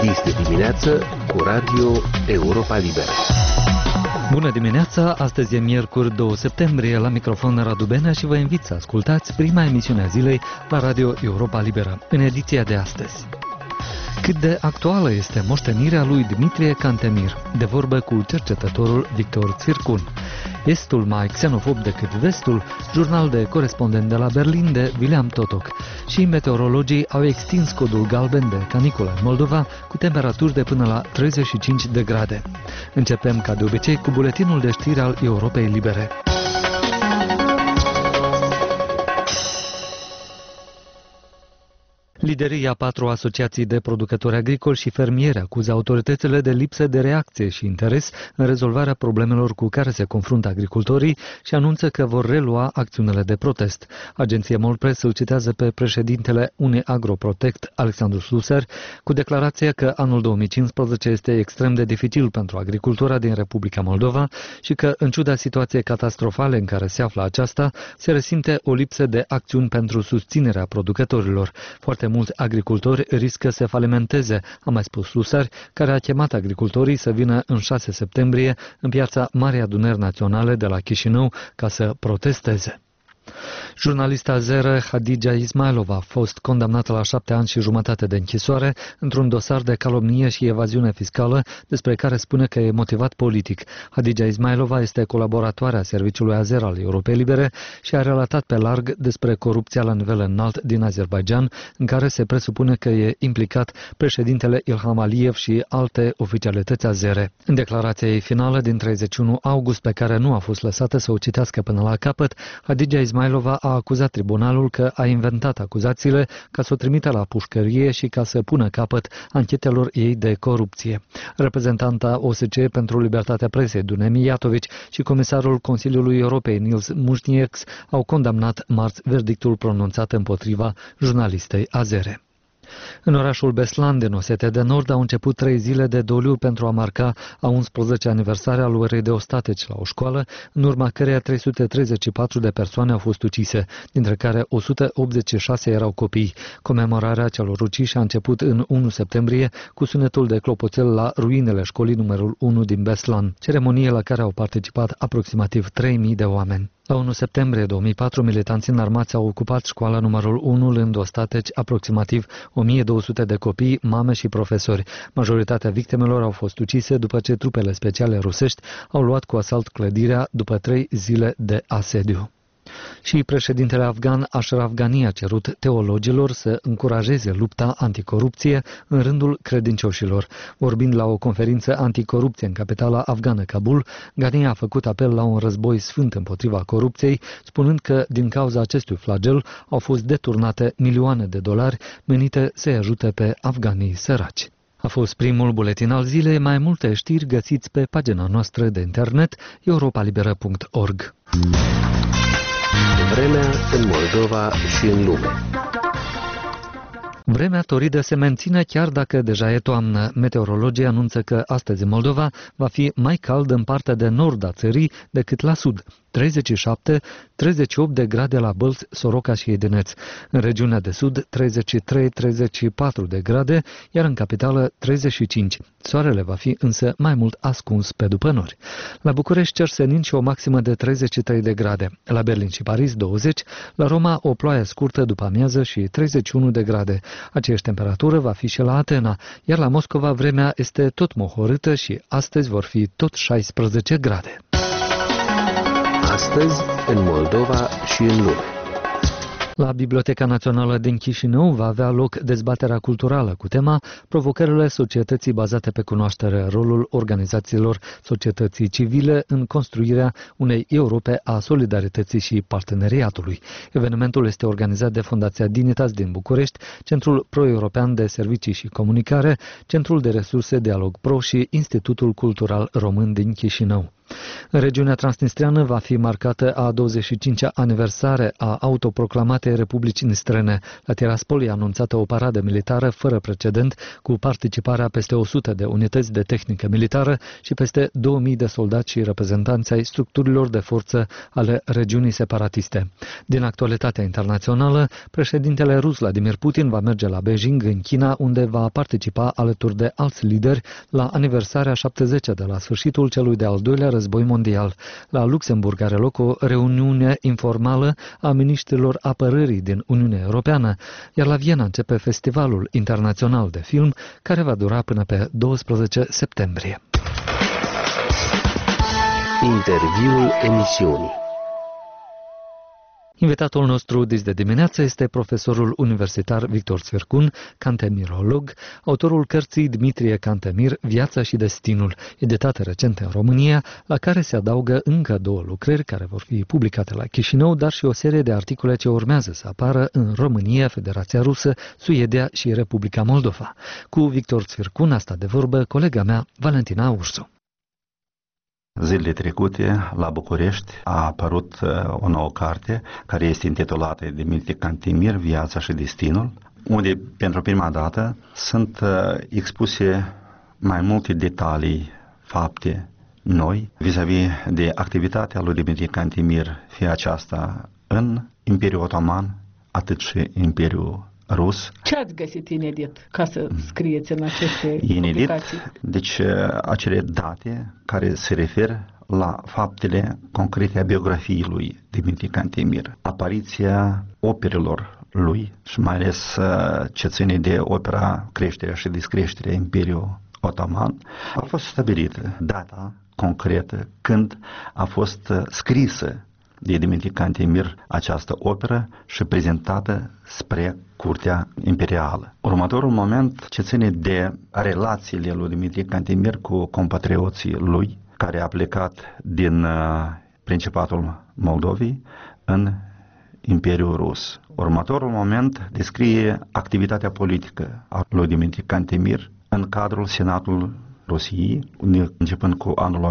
Este dimineață cu Radio Europa Liberă. Bună dimineața! Astăzi e miercuri 2 septembrie, la microfon Radu Benea și vă invit să ascultați prima emisiune a zilei la Radio Europa Liberă, în ediția de astăzi. Cât de actuală este moștenirea lui Dimitrie Cantemir, de vorbă cu cercetătorul Victor Țircun. Estul mai xenofob decât vestul, jurnal de corespondent de la Berlin de William Totok. Și meteorologii au extins codul galben de caniculă în Moldova cu temperaturi de până la 35 de grade. Începem ca de obicei cu buletinul de știri al Europei Libere. Liderii a 4 asociații de producători agricoli și fermieri acuză autoritățile de lipsă de reacție și interes în rezolvarea problemelor cu care se confruntă agricultorii și anunță că vor relua acțiunile de protest. Agenția Molpress îl citează pe președintele UniAgroProtect, Alexandru Sluser, cu declarația că anul 2015 este extrem de dificil pentru agricultura din Republica Moldova și că, în ciuda situației catastrofale în care se află aceasta, se resimte o lipsă de acțiuni pentru susținerea producătorilor. Foarte mulți agricultori riscă să falimenteze, a mai spus Sluser, care a chemat agricultorii să vină în 6 septembrie în piața Marii Adunări Naționale de la Chișinău ca să protesteze. Jurnalista azeră Hadija Ismailova a fost condamnată la 7 ani și jumătate de închisoare într-un dosar de calomnie și evaziune fiscală despre care spune că e motivat politic. Hadija Ismailova este colaboratoarea Serviciului Azer al Europei Libere și a relatat pe larg despre corupția la nivel înalt din Azerbaidjan, în care se presupune că e implicat președintele Ilham Aliyev și alte oficialități azere. În declarația ei finală din 31 august, pe care nu a fost lăsată să o citească până la capăt, Hadija Ismailova a acuzat tribunalul că a inventat acuzațiile ca să o trimită la pușcărie și ca să pună capăt anchetelor ei de corupție. Reprezentanta OSCE pentru libertatea presei, Dunia Mijatović, și comisarul Consiliului Europei, Nils Muižnieks, au condamnat marți verdictul pronunțat împotriva jurnalistei azere. În orașul Beslan din Osetia de Nord au început 3 zile de doliu pentru a marca a 11 aniversare a luării de ostateci la o școală, în urma căreia 334 de persoane au fost ucise, dintre care 186 erau copii. Comemorarea celor uciși a început în 1 septembrie cu sunetul de clopoțel la ruinele școlii numărul 1 din Beslan, ceremonie la care au participat aproximativ 3000 de oameni. La 1 septembrie 2004, militanții înarmați au ocupat școala numărul 1, luând ostateci aproximativ 1200 de copii, mame și profesori. Majoritatea victimelor au fost ucise după ce trupele speciale rusești au luat cu asalt clădirea după 3 zile de asediu. Și președintele afgan Ashraf Ghani a cerut teologilor să încurajeze lupta anticorupție în rândul credincioșilor. Vorbind la o conferință anticorupție în capitala afgană Kabul, Ghani a făcut apel la un război sfânt împotriva corupției, spunând că din cauza acestui flagel au fost deturnate milioane de dolari menite să-i ajute pe afganii săraci. A fost primul buletin al zilei. Mai multe știri găsiți pe pagina noastră de internet europalibera.org. Vremea în Moldova și în lume. Vremea toridă se menține chiar dacă deja e toamnă. Meteorologii anunță că astăzi în Moldova va fi mai cald în partea de nord a țării decât la sud. 37-38 de grade la Bălți, Soroca și Edineț. În regiunea de sud 33-34 de grade, iar în capitală 35. Soarele va fi însă mai mult ascuns pe după nori. La București cer senin și o maximă de 33 de grade. La Berlin și Paris 20, la Roma o ploaie scurtă după amiază și 31 de grade. Aceeași temperatură va fi și la Atena, iar la Moscova vremea este tot mohorâtă și astăzi vor fi tot 16 grade. Astăzi, în Moldova și în lume. La Biblioteca Națională din Chișinău va avea loc dezbaterea culturală cu tema Provocările societății bazate pe cunoaștere, rolul organizațiilor societății civile în construirea unei Europe a solidarității și parteneriatului. Evenimentul este organizat de Fundația Dignitas din București, Centrul Pro-European de Servicii și Comunicare, Centrul de Resurse Dialog Pro și Institutul Cultural Român din Chișinău. În regiunea transnistriană va fi marcată a 25-a aniversare a autoproclamatei Republici Nistrene. La Tiraspol e anunțată o paradă militară fără precedent, cu participarea peste 100 de unități de tehnică militară și peste 2000 de soldați și reprezentanți ai structurilor de forță ale regiunii separatiste. Din actualitatea internațională, președintele rus Vladimir Putin va merge la Beijing, în China, unde va participa alături de alți lideri la aniversarea 70-a de la sfârșitul celui de-al doilea război mondial. La Luxemburg are loc o reuniune informală a miniștrilor apărării din Uniunea Europeană, iar la Viena începe Festivalul Internațional de Film, care va dura până pe 12 septembrie. Interviul emisiunii. Invitatul nostru de dimineață este profesorul universitar Victor Țvircun, cantemirolog, autorul cărții Dmitrie Cantemir, Viața și destinul, editată recent în România, la care se adaugă încă 2 lucrări care vor fi publicate la Chișinău, dar și o serie de articole ce urmează să apară în România, Federația Rusă, Suedia și Republica Moldova. Cu Victor Țvircun a stat de vorbă colega mea, Valentina Ursu. Zilele trecute, la București, a apărut o nouă carte care este intitulată Dmitrie Cantemir, Viața și destinul, unde pentru prima dată sunt expuse mai multe detalii, fapte noi vis-a-vis de activitatea lui Dmitrie Cantemir, fie aceasta în Imperiul Otoman, atât și Imperiul Rus. Ce ați găsit inedit ca să scrieți în aceste publicații? Deci acele date care se referă la faptele concrete a biografiei lui Dmitrie Cantemir, apariția operelor lui și mai ales ce ține de opera Creșterea și Descreșterea Imperiului Otoman, a fost stabilită data concretă când a fost scrisă de Dmitrie Cantemir această operă și prezentată spre Curtea Imperială. Următorul moment ce ține de relațiile lui Dmitrie Cantemir cu compatrioții lui, care a plecat din Principatul Moldovei în Imperiul Rus. Următorul moment descrie activitatea politică a lui Dmitrie Cantemir în cadrul Senatului Rusiei, unde începând cu anul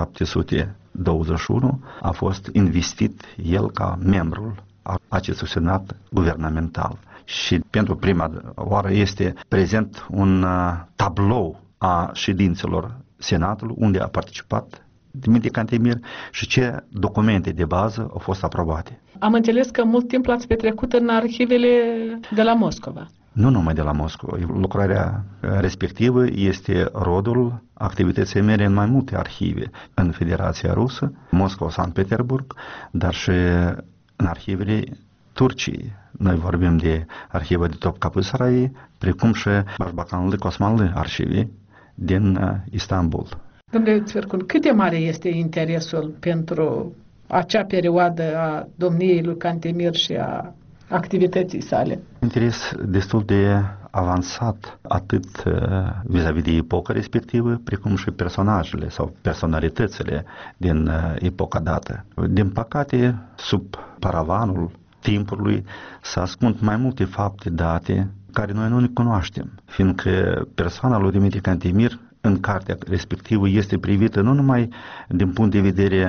1721 a fost investit el ca membru al acestui senat guvernamental. Și pentru prima oară este prezent un tablou a ședințelor Senatului unde a participat Dmitrie Cantemir și ce documente de bază au fost aprobate. Am înțeles că mult timp l-ați petrecut în arhivele de la Moscova. Nu numai de la Moscova. Lucrarea respectivă este rodul activității mele în mai multe arhive în Federația Rusă, Moscova, Sankt Petersburg, dar și în arhivele Turciei. Noi vorbim de arhiva de Topkapı Sarayı, precum și Başbakanlık Osmanlı arhive din Istanbul. Domnule Țvircun, cât de mare este interesul pentru acea perioadă a domniei lui Cantemir și a activității sale? Interes destul de avansat, atât vis-a-vis de epoca respectivă, precum și personajele sau personalitățile din epoca dată. Din păcate, sub paravanul timpului se ascund mai multe fapte date care noi nu le cunoaștem, fiindcă persoana lui Dmitrie Cantemir în cartea respectivă este privită nu numai din punct de vedere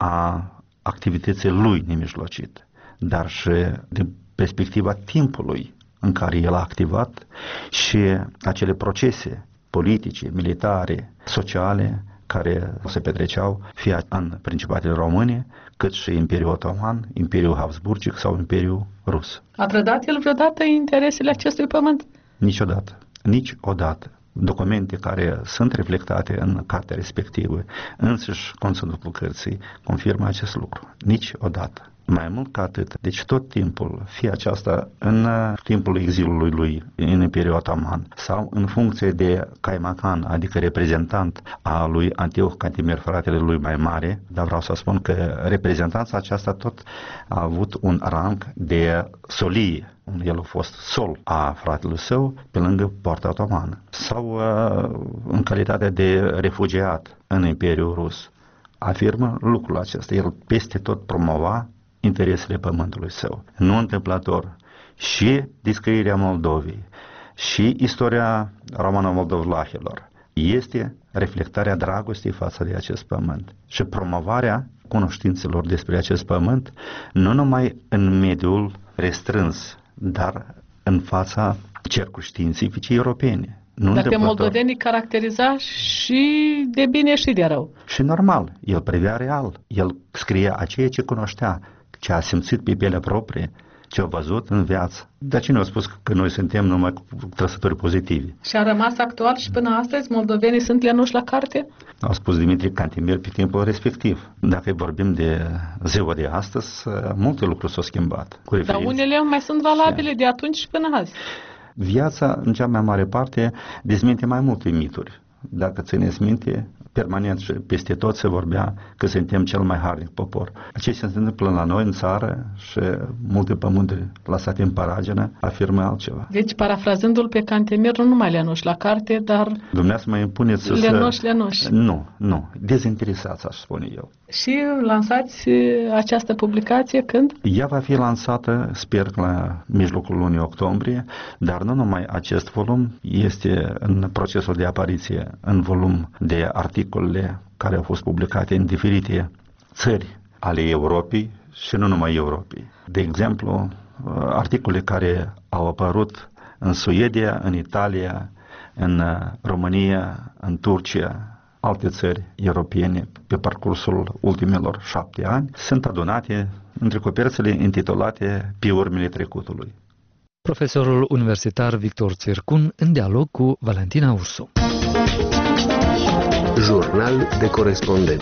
a activității lui nemijlocit, dar și din perspectiva timpului în care el a activat și acele procese politice, militare, sociale care se petreceau fie în Principatele Române, cât și Imperiul Otoman, Imperiul Habsburgic sau Imperiul Rus. A trădat el vreodată interesele acestui pământ? Niciodată. Niciodată. Documente care sunt reflectate în cartea respectivă, însăși conținutul cărții confirmă acest lucru. Niciodată. Mai mult ca atât, deci tot timpul, fie aceasta în timpul exilului lui în Imperiul Otoman sau în funcție de caimacan, adică reprezentant a lui Antioch Cantemir, fratele lui mai mare, dar vreau să spun că reprezentanța aceasta tot a avut un rang de solie. El a fost sol a fratelui său pe lângă poarta otomană sau în calitate de refugiat în Imperiul Rus. Afirmă lucrul acesta. El peste tot promova interesele pământului său. Nu întâmplător. Și descrierea Moldovei și istoria romano-moldovlahilor este reflectarea dragostei față de acest pământ și promovarea cunoștințelor despre acest pământ, nu numai în mediul restrâns, dar în fața cercuri științifice europene. Dar pe moldovenii caracteriza și de bine și de rău. Și normal, el privea real, el scria a ceea ce cunoștea, ce a simțit pe pielea proprie, ce a văzut în viață. Dar cine a spus că noi suntem numai cu trăsături pozitive? Și a rămas actual și până astăzi moldovenii sunt lenuși la carte? A spus Dimitrie Cantemir pe timpul respectiv. Dacă vorbim de ziua de astăzi, multe lucruri s-au schimbat. Dar unele mai sunt valabile de atunci și până azi. Viața, în cea mai mare parte, dezminte mai multe mituri. Dacă țineți minte, permanent și peste tot se vorbea că suntem cel mai harnic popor. Ce se întâmplă la noi în țară și multe pământuri lăsate în paragină afirmă altceva. Deci, parafrazându-l pe Cantemir, nu numai lenuși la carte, dar Dumneavoastră mă impuneți lenuși. Nu, dezinteresați, aș spune eu. Și lansați această publicație când? Ea va fi lansată, sper, la mijlocul lunii octombrie, dar nu numai acest volum este în procesul de apariție în volum de articole care au fost publicate în diferite țări ale Europei și nu numai Europei. De exemplu, articole care au apărut în Suedia, în Italia, în România, în Turcia, alte țări europene pe parcursul ultimilor 7 ani, sunt adunate între coperțele intitulate Pe urmele trecutului. Profesorul universitar Victor Țircun în dialog cu Valentina Ursu. Jurnal de corespondent.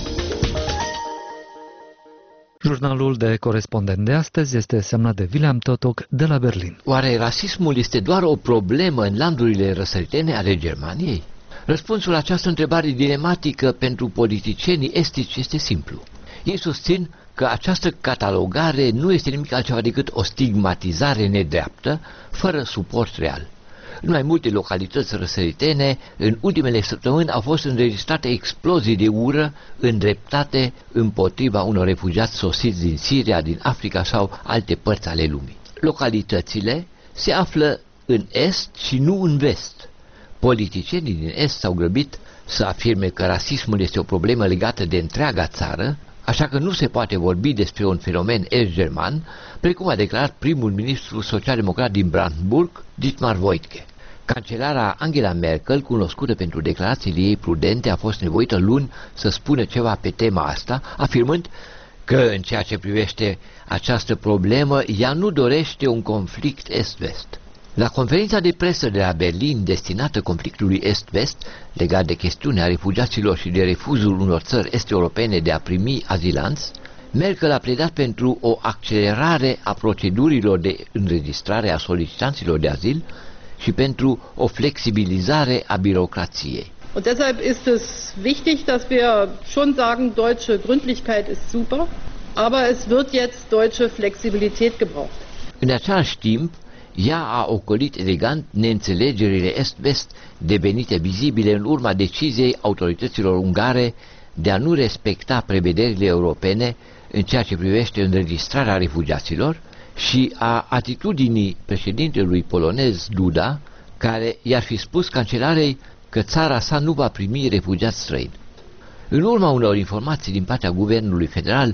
Jurnalul de corespondent de astăzi este semnat de William Totok de la Berlin. Oare rasismul este doar o problemă în landurile răsăritene ale Germaniei? Răspunsul la această întrebare dilematică pentru politicienii estici este simplu. Ei susțin că această catalogare nu este nimic altceva decât o stigmatizare nedreaptă, fără suport real. În mai multe localități răsăritene, în ultimele săptămâni au fost înregistrate explozii de ură îndreptate împotriva unor refugiați sosiți din Siria, din Africa sau alte părți ale lumii. Localitățile se află în est și nu în vest. Politicienii din est s-au grăbit să afirme că rasismul este o problemă legată de întreaga țară, așa că nu se poate vorbi despre un fenomen est-german, precum a declarat primul ministru social-democrat din Brandenburg, Dietmar Woidke. Cancelara Angela Merkel, cunoscută pentru declarațiile ei prudente, a fost nevoită luni să spună ceva pe tema asta, afirmând că în ceea ce privește această problemă, ea nu dorește un conflict est-vest. La conferința de presă de la Berlin destinată conflictului est-vest, legat de chestiunea refugiaților și de refuzul unor țări est-europene de a primi azilanți, Merkel a pledat pentru o accelerare a procedurilor de înregistrare a solicitanților de azil și pentru o flexibilizare a birocrației. Und deshalb ist es wichtig, dass wir schon sagen, deutsche Gründlichkeit ist super, aber es wird jetzt deutsche Flexibilität gebraucht. În același timp, ea a ocolit elegant neînțelegerile est-vest devenite vizibile în urma deciziei autorităților ungare de a nu respecta prevederile europene în ceea ce privește înregistrarea refugiaților și a atitudinii președintelui polonez Duda, care i-ar fi spus cancelarei că țara sa nu va primi refugiați străini. În urma unor informații din partea guvernului federal,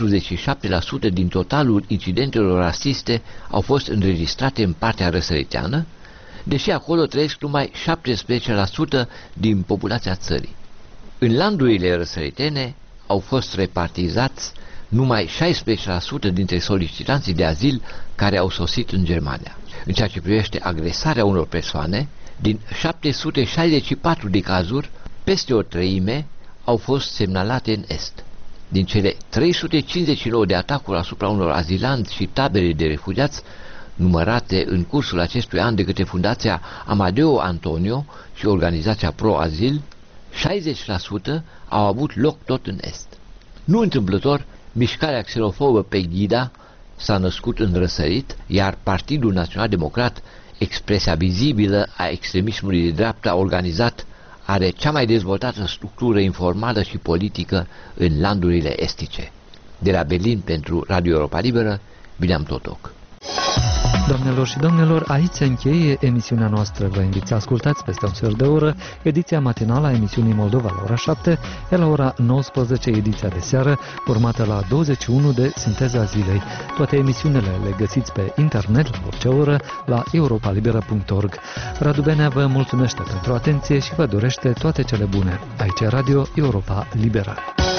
47% din totalul incidentelor rasiste au fost înregistrate în partea răsăriteană, deși acolo trăiesc numai 17% din populația țării. În landurile răsăritene au fost repartizați numai 16% dintre solicitanții de azil care au sosit în Germania. În ceea ce privește agresarea unor persoane, din 764 de cazuri, peste o treime au fost semnalate în Est. Din cele 359 de atacuri asupra unor azilanți și tabere de refugiați, numărate în cursul acestui an de către Fundația Amadeo Antonio și organizația Pro-Azil, 60% au avut loc tot în Est. Nu întâmplător, mișcarea xenofobă Pegida s-a născut în răsărit, iar Partidul Național Democrat, expresia vizibilă a extremismului de dreapta organizat, are cea mai dezvoltată structură informală și politică în landurile estice. De la Berlin pentru Radio Europa Liberă, William Totok. Doamnelor și domnilor, aici se încheie emisiunea noastră. Vă invit să ascultați peste un sfert de oră ediția matinală a emisiunii Moldova la ora 7, iar la ora 19 ediția de seară, urmată la 21 de Sinteza Zilei. Toate emisiunile le găsiți pe internet la orice oră la europalibera.org. Radu Benea vă mulțumește pentru atenție și vă dorește toate cele bune. Aici Radio Europa Liberă.